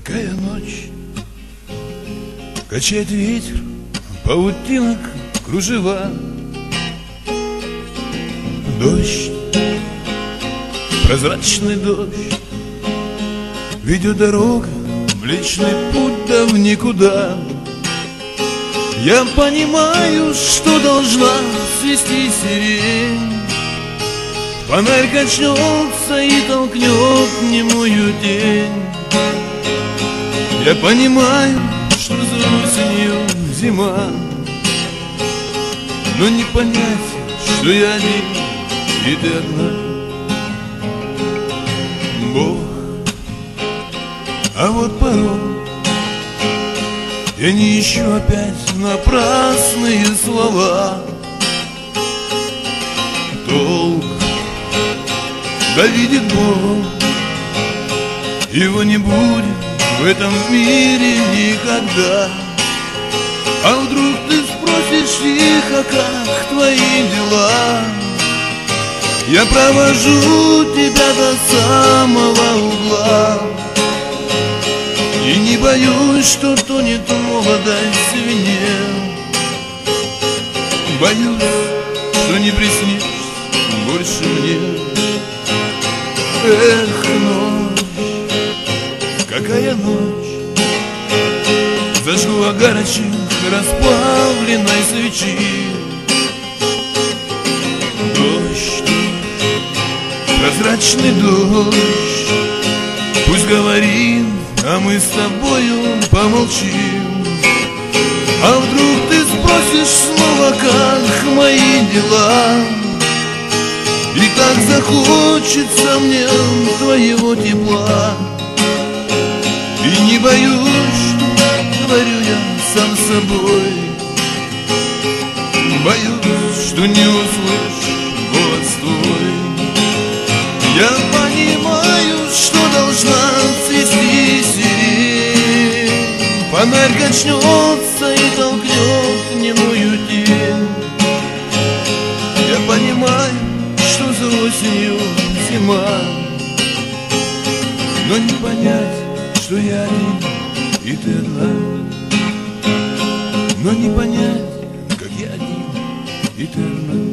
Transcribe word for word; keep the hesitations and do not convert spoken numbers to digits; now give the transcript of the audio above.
Какая ночь, качает ветер, паутинок, кружева. Дождь, прозрачный дождь, ведет дорога, Млечный путь да в никуда. Я понимаю, что должна свисти сирень. Фонарь качнется и толкнет немую тень. Я понимаю, что за осенью зима, но не понять, что я один и ты одна. Бог, а вот порой я не ищу опять напрасные слова. Толк, да видит Бог, его не будет в этом мире никогда. А вдруг ты спросишь тихо, как твои дела? Я провожу тебя до самого угла и не боюсь, что тонет в молодости вине. Боюсь, что не приснишься больше мне. Эх, ночь, какая ночь, зажгу огарочек расплавленной свечи. Дождь, прозрачный дождь, пусть говорит, а мы с тобою помолчим. А вдруг ты спросишь снова, как мои дела? И так захочется мне твоего тепла. И не боюсь, что говорю я сам с собой. Боюсь, что не услышь голос твой. Я понимаю, что должна цвести сирень. Фонарь качнется и толкнет немую тень. Я понимаю, что за осенью зима, но не понять, что я один и ты одна. Но не понять, как я один и ты одна.